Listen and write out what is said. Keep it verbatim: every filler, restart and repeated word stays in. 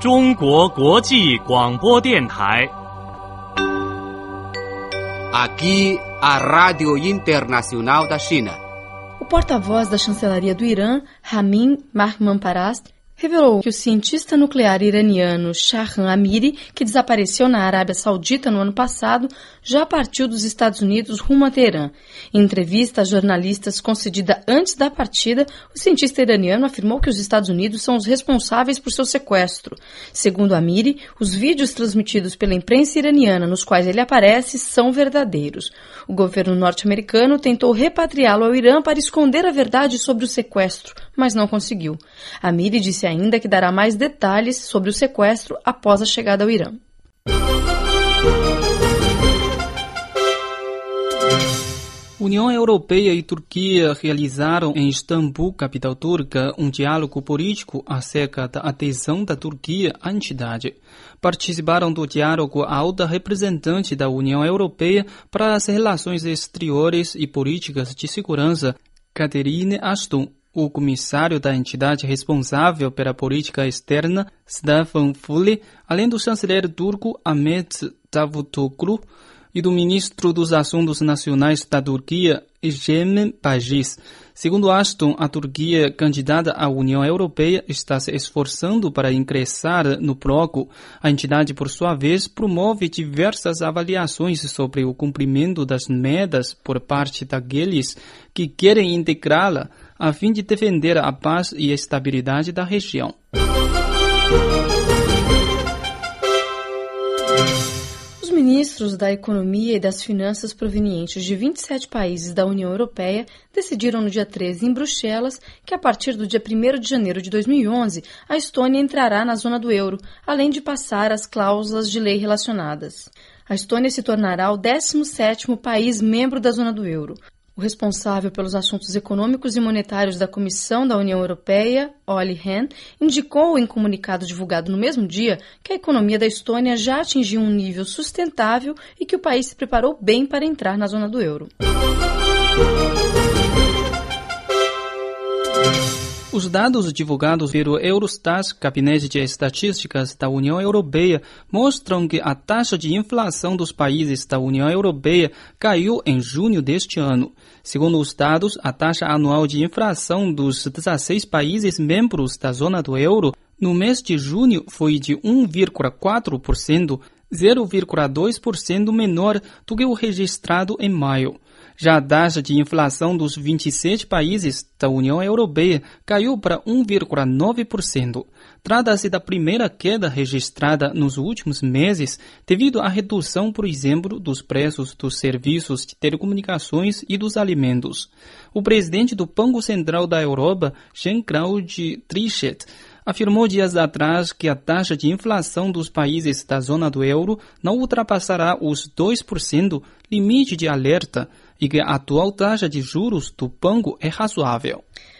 中国国际广播电台。 Aqui a Rádio Internacional da China. O porta-voz da chancelaria do Irã, Ramin Mahmoudparast, revelou que o cientista nuclear iraniano Shahram Amiri, que desapareceu na Arábia Saudita no ano passado, já partiu dos Estados Unidos rumo a Teherã. Em entrevista a jornalistas concedida antes da partida, o cientista iraniano afirmou que os Estados Unidos são os responsáveis por seu sequestro. Segundo Amiri, os vídeos transmitidos pela imprensa iraniana nos quais ele aparece são verdadeiros. O governo norte-americano tentou repatriá-lo ao Irã para esconder a verdade sobre o sequestro, mas não conseguiu. Amiri disse ainda que dará mais detalhes sobre o sequestro após a chegada ao Irã. União Europeia e Turquia realizaram em Istambul, capital turca, um diálogo político acerca da adesão da Turquia à entidade. Participaram do diálogo a alta representante da União Europeia para as relações exteriores e políticas de segurança, Catherine Ashton, o comissário da entidade responsável pela política externa, Stefan Füle, além do chanceler turco Ahmet Davutoglu, e do ministro dos Assuntos Nacionais da Turquia, Egemen Bagis. Segundo Ashton, a Turquia, candidata à União Europeia, está se esforçando para ingressar no bloco. A entidade, por sua vez, promove diversas avaliações sobre o cumprimento das metas por parte daqueles que querem integrá-la, a fim de defender a paz e a estabilidade da região. Os ministros da Economia e das Finanças provenientes de vinte e sete países da União Europeia decidiram no dia treze em Bruxelas que a partir do dia primeiro de janeiro de dois mil e onze a Estônia entrará na zona do euro, além de passar as cláusulas de lei relacionadas. A Estônia se tornará o décimo sétimo país membro da zona do euro. O responsável pelos assuntos econômicos e monetários da Comissão da União Europeia, Olli Rehn, indicou em comunicado divulgado no mesmo dia que a economia da Estônia já atingiu um nível sustentável e que o país se preparou bem para entrar na zona do euro. Os dados divulgados pelo Eurostat, Gabinete de Estatísticas da União Europeia, mostram que a taxa de inflação dos países da União Europeia caiu em junho deste ano. Segundo os dados, a taxa anual de inflação dos dezesseis países membros da zona do euro no mês de junho foi de um vírgula quatro por cento, zero vírgula dois por cento menor do que o registrado em maio. Já a taxa de inflação dos vinte e sete países da União Europeia caiu para um vírgula nove por cento. Trata-se da primeira queda registrada nos últimos meses devido à redução, por exemplo, dos preços dos serviços de telecomunicações e dos alimentos. O presidente do Banco Central da Europa, Jean-Claude Trichet, afirmou dias atrás que a taxa de inflação dos países da zona do euro não ultrapassará os dois por cento, limite de alerta, e que a atual taxa de juros do banco é razoável.